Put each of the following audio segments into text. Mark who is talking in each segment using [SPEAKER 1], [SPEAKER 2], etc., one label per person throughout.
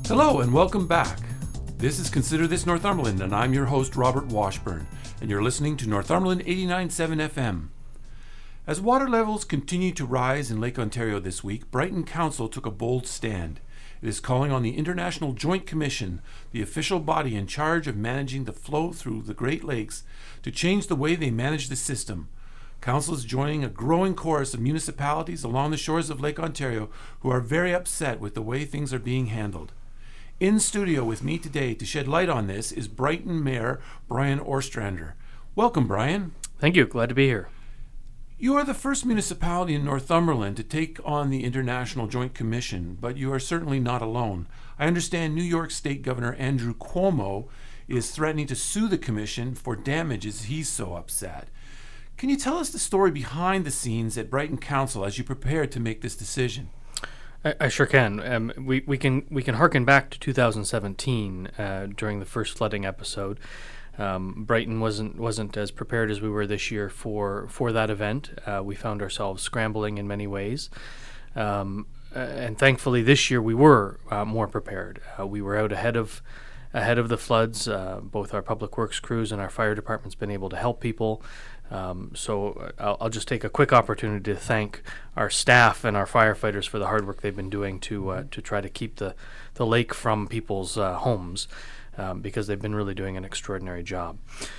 [SPEAKER 1] Hello and welcome back. This is Consider This Northumberland, and I'm your host, Robert Washburn, and you're listening to Northumberland 89.7 FM. As water levels continue to rise in Lake Ontario this week, Brighton Council took a bold stand. It is calling on the International Joint Commission, the official body in charge of managing the flow through the Great Lakes, to change the way they manage the system. Council is joining a growing chorus of municipalities along the shores of Lake Ontario who are very upset with the way things are being handled. In studio with me today to shed light on this is Brighton Mayor Brian Ostrander. Welcome, Brian.
[SPEAKER 2] Thank you. Glad to be here.
[SPEAKER 1] You are the first municipality in Northumberland to take on the International Joint Commission, but you are certainly not alone. I understand New York State Governor Andrew Cuomo is threatening to sue the commission for damages he's so upset. Can you tell us the story behind the scenes at Brighton Council as you prepare to make this decision?
[SPEAKER 2] I sure can. We can harken back to 2017 during the first flooding episode. Brighton wasn't as prepared as we were this year for that event. We found ourselves scrambling in many ways, and thankfully this year we were more prepared. We were out ahead of the floods. Both our public works crews and our fire department's been able to help people. So I'll just take a quick opportunity to thank our staff and our firefighters for the hard work they've been doing to try to keep the lake from people's homes, because they've been really doing an extraordinary job.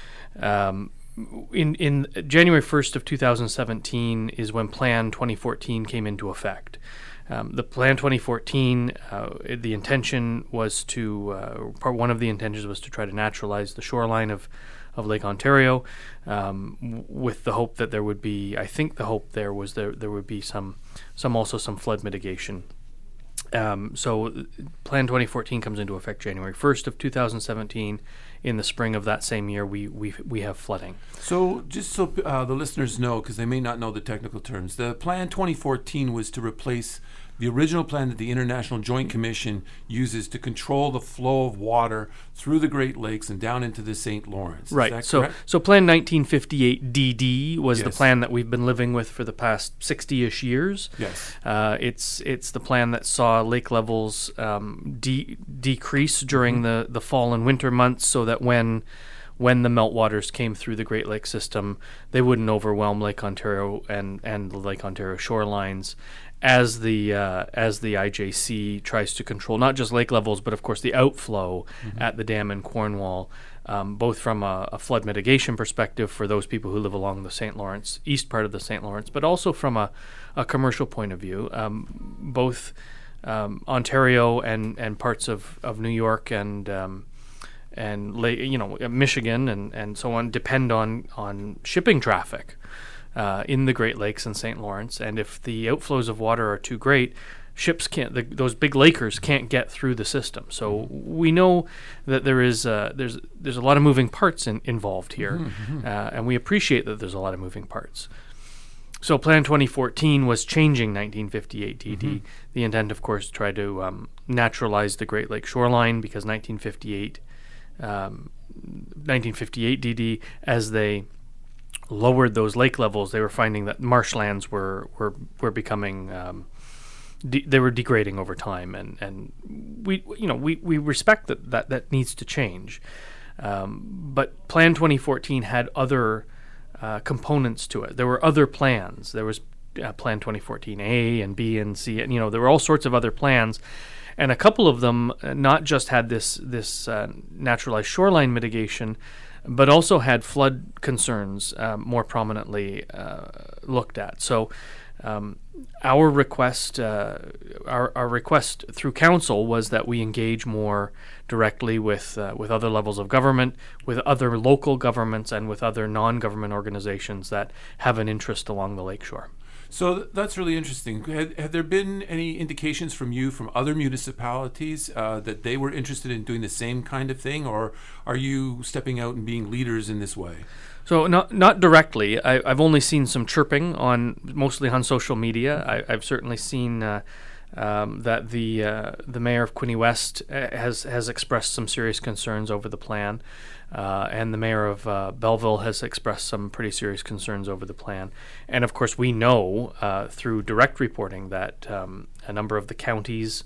[SPEAKER 2] In January 1st of 2017 is when Plan 2014 came into effect. The Plan 2014, the intention was one of the intentions was to try to naturalize the shoreline of Lake Ontario, with the hope that there would be, I think the hope there was there would be some flood mitigation. So Plan 2014 comes into effect January 1st of 2017. In the spring of that same year, we have flooding.
[SPEAKER 1] So just so the listeners know, because they may not know the technical terms, the Plan 2014 was to replace the original plan that the International Joint Commission uses to control the flow of water through the Great Lakes and down into the St. Lawrence.
[SPEAKER 2] Right.
[SPEAKER 1] Is that correct?
[SPEAKER 2] So Plan 1958 DD was the
[SPEAKER 1] Yes.
[SPEAKER 2] plan that we've been living with for the past 60-ish years.
[SPEAKER 1] Yes.
[SPEAKER 2] It's the plan that saw lake levels decrease during the fall and winter months, so that when the meltwaters came through the Great Lakes system, they wouldn't overwhelm Lake Ontario and the Lake Ontario shorelines, as the IJC tries to control not just lake levels, but of course the outflow at the dam in Cornwall, both from a flood mitigation perspective for those people who live along the St. Lawrence, east part of the St. Lawrence, but also from a commercial point of view. Both Ontario and parts of New York and Michigan and so on depend on shipping traffic in the Great Lakes and St. Lawrence, and if the outflows of water are too great, ships can't. Those big lakers can't get through the system. So we know that there's a lot of moving parts involved here, and we appreciate that there's a lot of moving parts. So Plan 2014 was changing 1958 DD. The intent, of course, to try to naturalize the Great Lake shoreline, because 1958 DD, as they lowered those lake levels, they were finding that marshlands were becoming they were degrading over time, and we respect that needs to change. But Plan 2014 had other components to it. There were other plans. There was Plan 2014A and B and C, and there were all sorts of other plans. And a couple of them not just had this naturalized shoreline mitigation, but also had flood concerns more prominently looked at. So our request through council was that we engage more directly with other levels of government, with other local governments, and with other non-government organizations that have an interest along the lakeshore.
[SPEAKER 1] So that's really interesting. Had there been any indications from other municipalities that they were interested in doing the same kind of thing, or are you stepping out and being leaders in this way?
[SPEAKER 2] So not directly. I've only seen some chirping mostly on social media. I've certainly seen that the mayor of Quinte West has expressed some serious concerns over the plan, and the mayor of Belleville has expressed some pretty serious concerns over the plan. And of course, we know through direct reporting that a number of the counties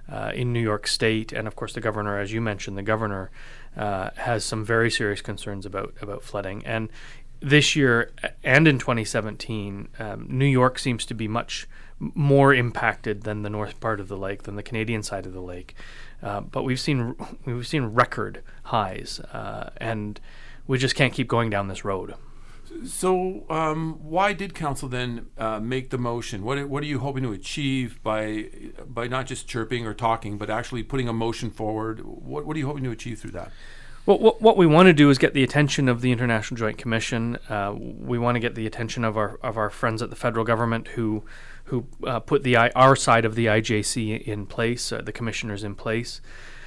[SPEAKER 2] in New York State, and of course the governor, as you mentioned, the governor has some very serious concerns about flooding. And this year and in 2017, New York seems to be much more impacted than the north part of the lake, than the Canadian side of the lake. But we've seen record highs, and we just can't keep going down this road.
[SPEAKER 1] So why did council then make the motion? What are you hoping to achieve by not just chirping or talking, but actually putting a motion forward? What are you hoping to achieve through that?
[SPEAKER 2] Well, what we want to do is get the attention of the International Joint Commission. We want to get the attention of our friends at the federal government who put our side of the IJC in place, the commissioners in place,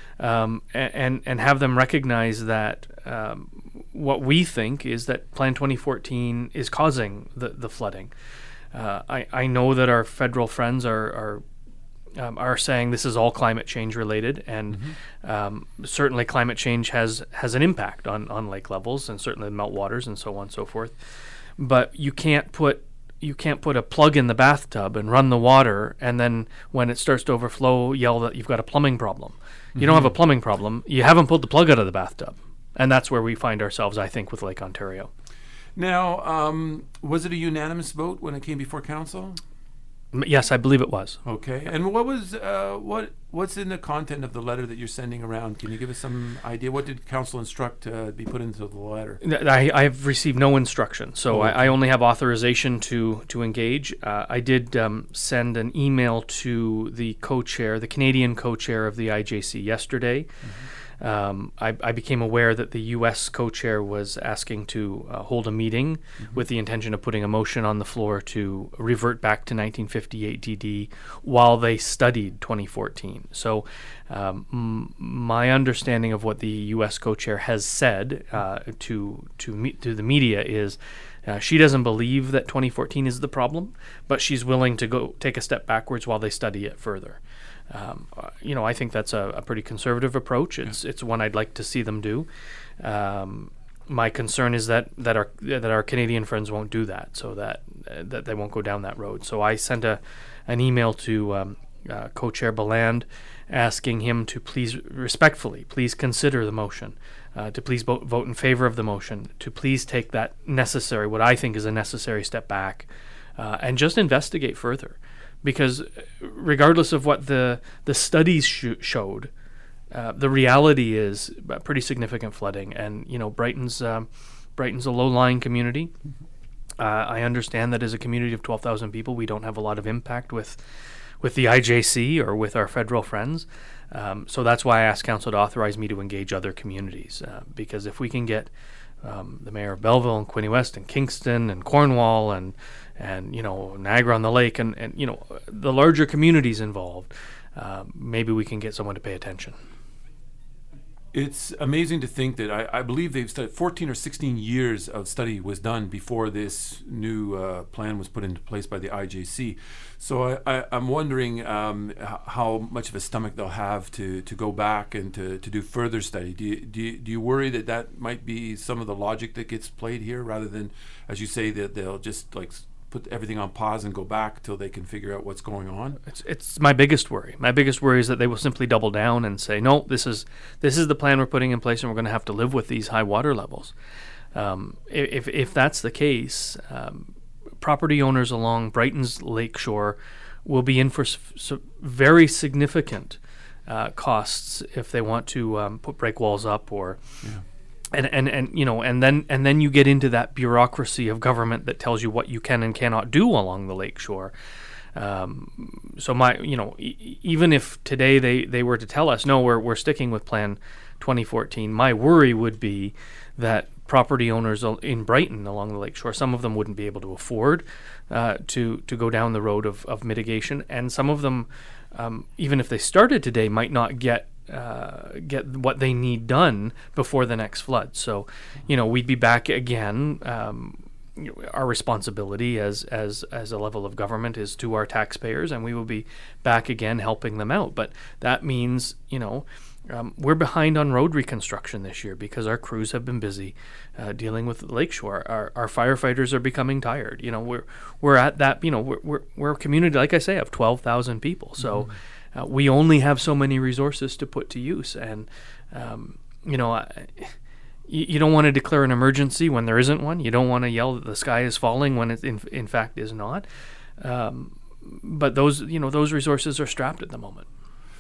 [SPEAKER 2] and have them recognize that what we think is that Plan 2014 is causing the flooding. I know that our federal friends are saying this is all climate change related, and certainly climate change has an impact on lake levels and certainly meltwaters and so on and so forth. But you can't put a plug in the bathtub and run the water, and then when it starts to overflow, yell that you've got a plumbing problem. You don't have a plumbing problem. You haven't pulled the plug out of the bathtub, and that's where we find ourselves, I think, with Lake Ontario.
[SPEAKER 1] Now, was it a unanimous vote when it came before council?
[SPEAKER 2] Yes, I believe it was.
[SPEAKER 1] Okay. And what's in the content of the letter that you're sending around? Can you give us some idea? What did council instruct be put into the letter?
[SPEAKER 2] I have received no instruction, so okay. I only have authorization to engage. I did send an email to the co-chair, the Canadian co-chair of the IJC yesterday. I became aware that the U.S. co-chair was asking to hold a meeting with the intention of putting a motion on the floor to revert back to 1958 DD while they studied 2014. So my understanding of what the U.S. co-chair has said to the media is she doesn't believe that 2014 is the problem, but she's willing to go take a step backwards while they study it further. I think that's a pretty conservative approach. It's one I'd like to see them do. My concern is that our Canadian friends won't do that, so that they won't go down that road. So I sent an email to Co-Chair Beland asking him to respectfully consider the motion, to please vote in favor of the motion, to please take that what I think is a necessary step back, and just investigate further. Because regardless of what the studies showed, the reality is pretty significant flooding. And Brighton's a low-lying community. I understand that as a community of 12,000 people, we don't have a lot of impact with the IJC or with our federal friends. So that's why I asked council to authorize me to engage other communities. Because if we can get the mayor of Belleville and Quinte West and Kingston and Cornwall and Niagara on the Lake and the larger communities involved, maybe we can get someone to pay attention.
[SPEAKER 1] It's amazing to think that I believe they've studied 14 or 16 years of study was done before this new plan was put into place by the IJC. So I'm wondering how much of a stomach they'll have to go back and to do further study. Do you worry that might be some of the logic that gets played here, rather than, as you say, that they'll just put everything on pause and go back till they can figure out what's going on?
[SPEAKER 2] It's my biggest worry. My biggest worry is that they will simply double down and say, no, this is the plan we're putting in place, and we're going to have to live with these high water levels. If that's the case, property owners along Brighton's lakeshore will be in for very significant costs if they want to put break walls up or. Yeah. And then you get into that bureaucracy of government that tells you what you can and cannot do along the lakeshore. Even if today they were to tell us, no, we're sticking with Plan 2014, my worry would be that property owners in Brighton along the lakeshore, some of them wouldn't be able to afford to go down the road of mitigation, and some of them, even if they started today, might not get what they need done before the next flood. So, we'd be back again. Our responsibility as a level of government is to our taxpayers, and we will be back again helping them out. But that means, we're behind on road reconstruction this year because our crews have been busy dealing with the lakeshore. Our firefighters are becoming tired. We're at that. We're a community, like I say, of 12,000 people. So. we only have so many resources to put to use, and you don't want to declare an emergency when there isn't one. You don't want to yell that the sky is falling when it in fact is not. But those resources are strapped at the moment.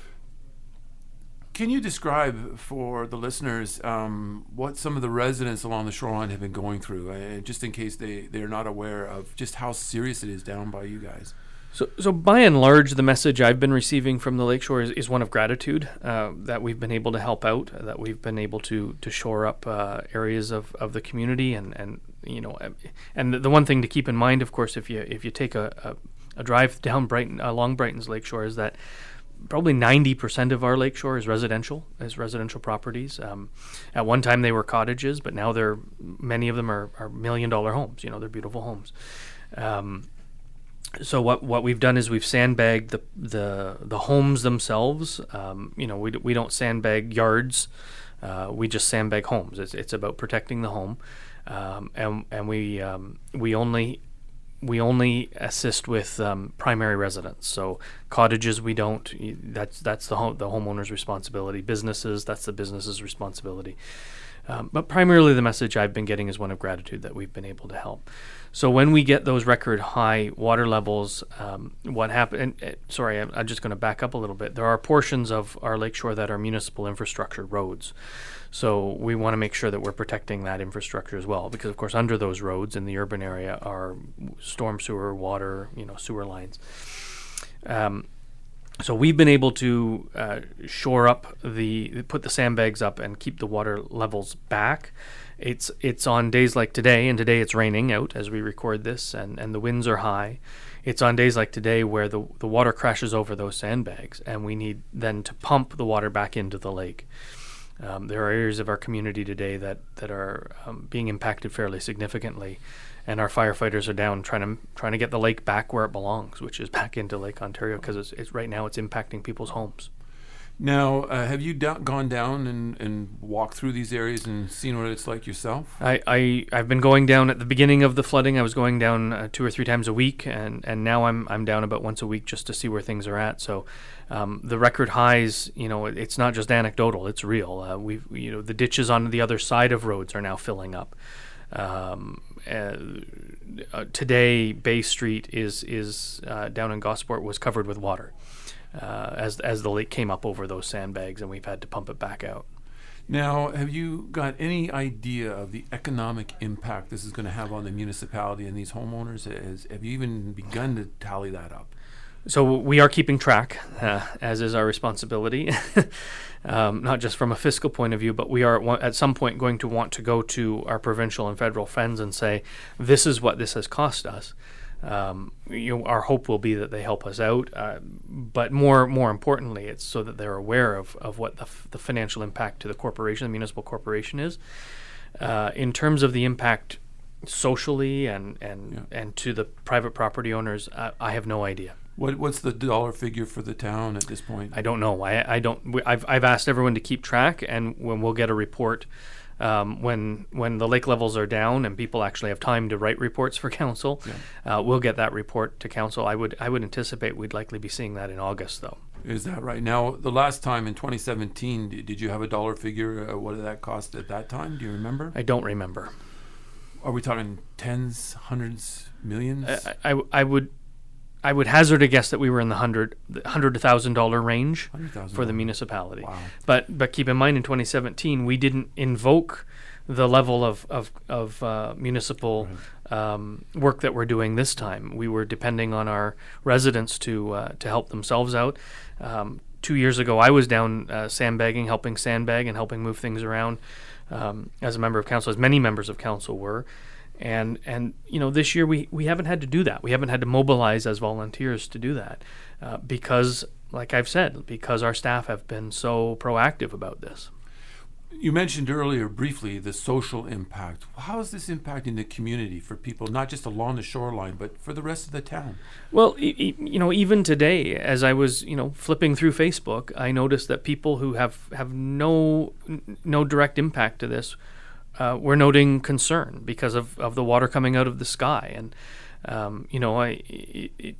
[SPEAKER 1] Can you describe for the listeners what some of the residents along the shoreline have been going through, just in case they're not aware of just how serious it is down by you guys?
[SPEAKER 2] So by and large, the message I've been receiving from the lakeshore is one of gratitude, that we've been able to help out, that we've been able to shore up areas of the community, and the one thing to keep in mind, of course, if you take a drive down along Brighton's lakeshore, is that probably 90% of our lakeshore is residential properties. At one time they were cottages, but now many of them are $1 million homes. They're beautiful homes. So what we've done is we've sandbagged the homes themselves. We don't sandbag yards. We just sandbag homes. It's about protecting the home, and we only assist with primary residents. So cottages we don't. That's the homeowner's responsibility. Businesses, that's the business's responsibility. But primarily the message I've been getting is one of gratitude that we've been able to help. So when we get those record high water levels, what happened? Sorry, I'm just going to back up a little bit. There are portions of our lakeshore that are municipal infrastructure roads. So we want to make sure that we're protecting that infrastructure as well, because of course under those roads in the urban area are storm sewer, water, sewer lines. So we've been able to shore up put the sandbags up and keep the water levels back. It's on days like today, and today it's raining out as we record this, and the winds are high. It's on days like today where the water crashes over those sandbags, and we need then to pump the water back into the lake. There are areas of our community today that are being impacted fairly significantly, and our firefighters are down trying to get the lake back where it belongs, which is back into Lake Ontario, because it's right now it's impacting people's homes.
[SPEAKER 1] Now, have you gone down and walked through these areas and seen what it's like yourself?
[SPEAKER 2] I've been going down at the beginning of the flooding. I was going down 2 or 3 times a week, and now I'm down about once a week just to see where things are at. So the record highs, it's not just anecdotal; it's real. The ditches on the other side of roads are now filling up. Today, Bay Street is down in Gosport was covered with water. As the lake came up over those sandbags, and we've had to pump it back out.
[SPEAKER 1] Now, have you got any idea of the economic impact this is going to have on the municipality and these homeowners? Have you even begun to tally that up?
[SPEAKER 2] So we are keeping track, as is our responsibility, not just from a fiscal point of view, but we are at some point going to want to go to our provincial and federal friends and say, this is what this has cost us. Our hope will be that they help us out, but more importantly, it's so that they're aware of what the financial impact to the corporation, the municipal corporation, is. In terms of the impact socially and to the private property owners, I have no idea.
[SPEAKER 1] What's the dollar figure for the town at this point?
[SPEAKER 2] I don't know. I've asked everyone to keep track, and when we'll get a report. When the lake levels are down and people actually have time to write reports for council, we'll get that report to council. I would anticipate we'd likely be seeing that in August, though.
[SPEAKER 1] Is that right? Now, the last time in 2017, did you have a dollar figure? What did that cost at that time? Do you remember?
[SPEAKER 2] I don't remember.
[SPEAKER 1] Are we talking tens, hundreds, millions?
[SPEAKER 2] I would hazard a guess that we were in the $100 to $1,000 range for the municipality.
[SPEAKER 1] Wow.
[SPEAKER 2] But keep in mind, in 2017, we didn't invoke the level of municipal work that we're doing this time. We were depending on our residents to help themselves out. 2 years ago, I was down sandbagging, helping sandbag and helping move things around as a member of council, as many members of council were. And this year we haven't had to do that. We haven't had to mobilize as volunteers to do that because, like I've said, because our staff have been so proactive about this.
[SPEAKER 1] You mentioned earlier briefly the social impact. How is this impacting the community for people, not just along the shoreline, but for the rest of the town?
[SPEAKER 2] Well, even today, as I was, flipping through Facebook, I noticed that people who have no direct impact to this we're noting concern because of the water coming out of the sky. And,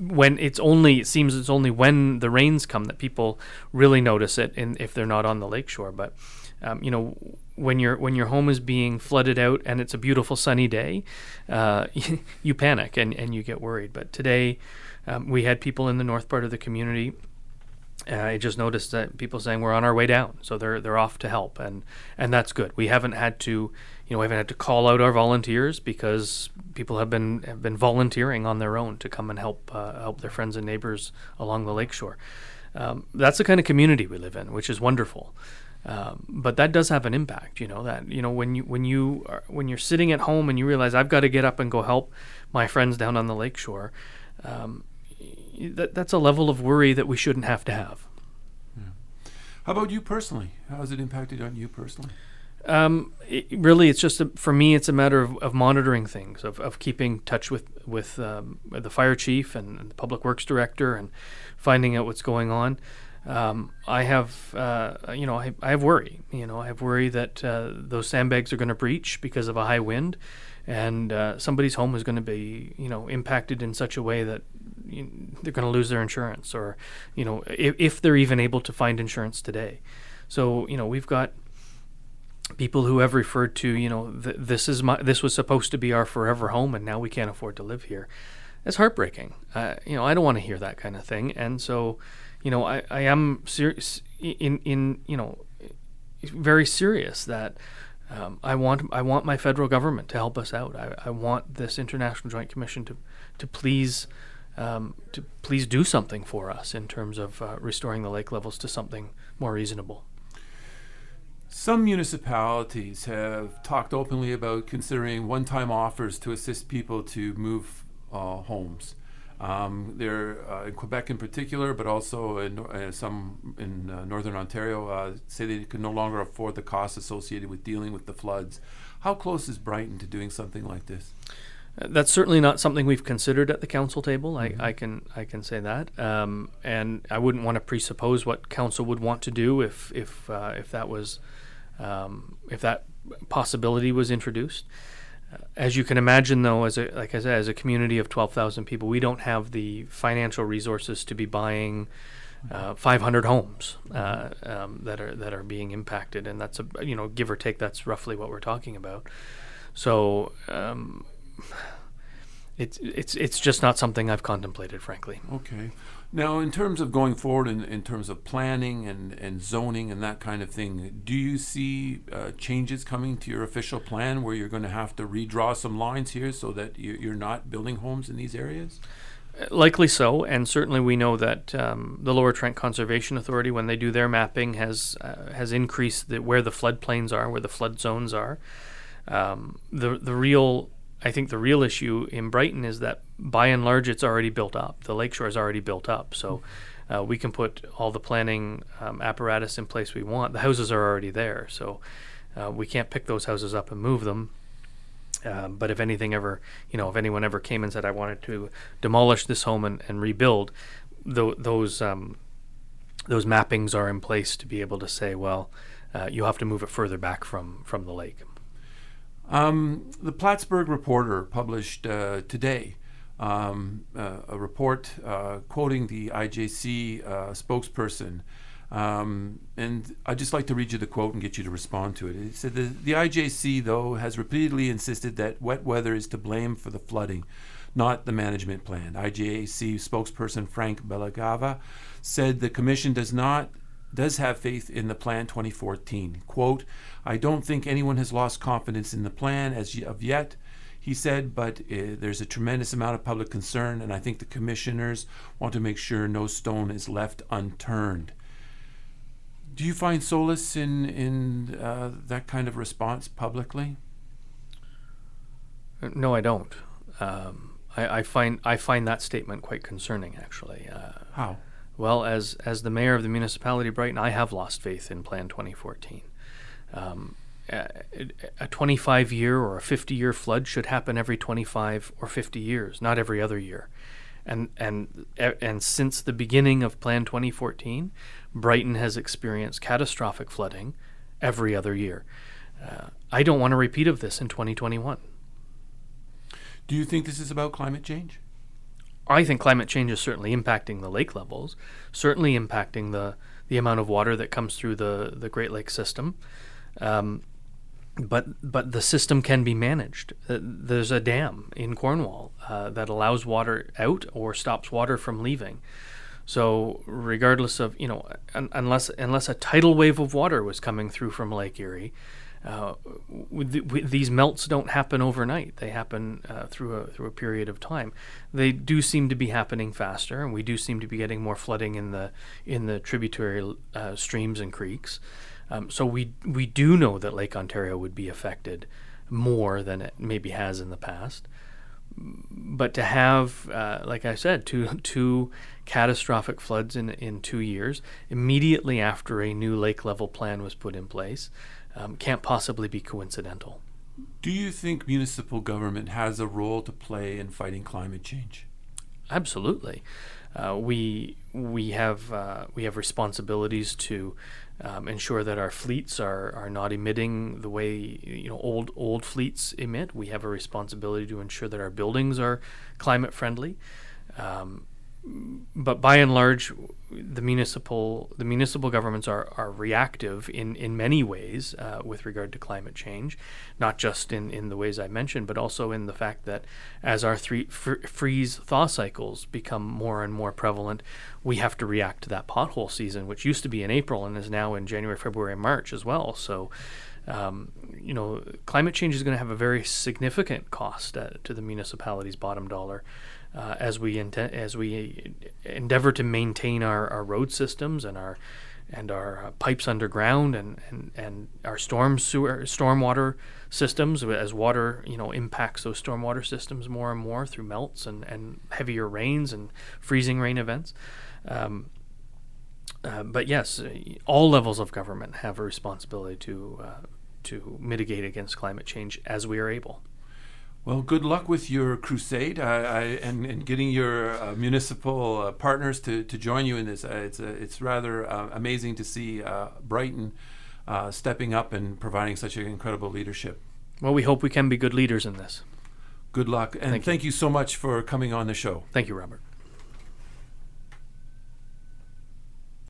[SPEAKER 2] it seems it's only when the rains come that people really notice it, if they're not on the lakeshore. But when your home is being flooded out and it's a beautiful sunny day, you panic and you get worried. But today, we had people in the north part of the community. I just noticed that people saying we're on our way down, so they're off to help, and that's good. We haven't had to call out our volunteers, because people have been volunteering on their own to come and help their friends and neighbors along the lakeshore. That's the kind of community we live in, which is wonderful. But that does have an impact. When you're sitting at home and you realize I've got to get up and go help my friends down on the lakeshore. That's a level of worry that we shouldn't have to have.
[SPEAKER 1] Yeah. How about you personally? How has it impacted on you personally?
[SPEAKER 2] It's just for me, it's a matter of monitoring things, of keeping touch with the fire chief and the public works director, and finding out what's going on. I have worry. I have worry that those sandbags are going to breach because of a high wind, and somebody's home is going to be impacted in such a way that they're going to lose their insurance, or if they're even able to find insurance today. So we've got people who have referred to this was supposed to be our forever home, and now we can't afford to live here. It's heartbreaking. I don't want to hear that kind of thing, and so I am serious very serious that I want my federal government to help us out. I want this International Joint Commission to please do something for us in terms of restoring the lake levels to something more reasonable.
[SPEAKER 1] Some municipalities have talked openly about considering one-time offers to assist people to move homes. They're in Quebec in particular, but also in some in Northern Ontario, say they can no longer afford the costs associated with dealing with the floods. How close is Brighton to doing something like this?
[SPEAKER 2] That's certainly not something we've considered at the council table. I can say that, and I wouldn't want to presuppose what council would want to do if that was if that possibility was introduced. As you can imagine, though, as a community of 12,000 people, we don't have the financial resources to be buying 500 homes that are being impacted, and that's give or take, that's roughly what we're talking about. So it's just not something I've contemplated, frankly.
[SPEAKER 1] Okay. Now, in terms of going forward, in terms of planning and zoning and that kind of thing, do you see changes coming to your official plan where you're going to have to redraw some lines here so that you're not building homes in these areas?
[SPEAKER 2] Likely so, and certainly we know that the Lower Trent Conservation Authority, when they do their mapping, has increased where the floodplains are, where the flood zones are. I think the real issue in Brighton is that, by and large, it's already built up. The lakeshore is already built up, so we can put all the planning apparatus in place we want. The houses are already there, so we can't pick those houses up and move them. But if anything ever, if anyone ever came and said, I wanted to demolish this home and rebuild, those mappings are in place to be able to say, well, you have to move it further back from the lake.
[SPEAKER 1] The Plattsburgh Reporter published today a report quoting the IJC spokesperson, and I'd just like to read you the quote and get you to respond to it. It said, the IJC, though, has repeatedly insisted that wet weather is to blame for the flooding, not the management plan. IJC spokesperson Frank Belagava said the commission does have faith in the Plan 2014. Quote, I don't think anyone has lost confidence in the plan as of yet, he said, but there's a tremendous amount of public concern, and I think the commissioners want to make sure no stone is left unturned. Do you find solace in that kind of response publicly?
[SPEAKER 2] No, I don't. I find that statement quite concerning, actually.
[SPEAKER 1] How?
[SPEAKER 2] Well, as the mayor of the municipality of Brighton, I have lost faith in Plan 2014. A 25-year or a 50-year flood should happen every 25 or 50 years, not every other year. And since the beginning of Plan 2014, Brighton has experienced catastrophic flooding every other year. I don't want a repeat of this in 2021.
[SPEAKER 1] Do you think this is about climate change?
[SPEAKER 2] I think climate change is certainly impacting the lake levels, certainly impacting the amount of water that comes through the Great Lakes system. But the system can be managed. There's a dam in Cornwall that allows water out or stops water from leaving. So regardless of, unless a tidal wave of water was coming through from Lake Erie, these melts don't happen overnight. They happen through a period of time. They do seem to be happening faster, and we do seem to be getting more flooding in the tributary streams and creeks. So we do know that Lake Ontario would be affected more than it maybe has in the past. But to have, like I said, two catastrophic floods in 2 years, immediately after a new lake level plan was put in place, can't possibly be coincidental.
[SPEAKER 1] Do you think municipal government has a role to play in fighting climate change? Absolutely.
[SPEAKER 2] We have responsibilities to ensure that our fleets are not emitting the way old fleets emit. We have a responsibility to ensure that our buildings are climate friendly. But by and large, the municipal governments are reactive in many ways with regard to climate change, not just in the ways I mentioned, but also in the fact that as our freeze-thaw cycles become more and more prevalent, we have to react to that pothole season, which used to be in April and is now in January, February, and March as well. So, climate change is going to have a very significant cost to the municipality's bottom dollar. As we endeavor to maintain our road systems and our pipes underground and our stormwater systems, as water impacts those stormwater systems more and more through melts and heavier rains and freezing rain events. But yes, all levels of government have a responsibility to mitigate against climate change as we are able.
[SPEAKER 1] Well, good luck with your crusade and getting your municipal partners to join you in this. It's rather amazing to see Brighton stepping up and providing such an incredible leadership.
[SPEAKER 2] Well, we hope we can be good leaders in this.
[SPEAKER 1] Good luck, and thank you so much for coming on the show.
[SPEAKER 2] Thank you, Robert.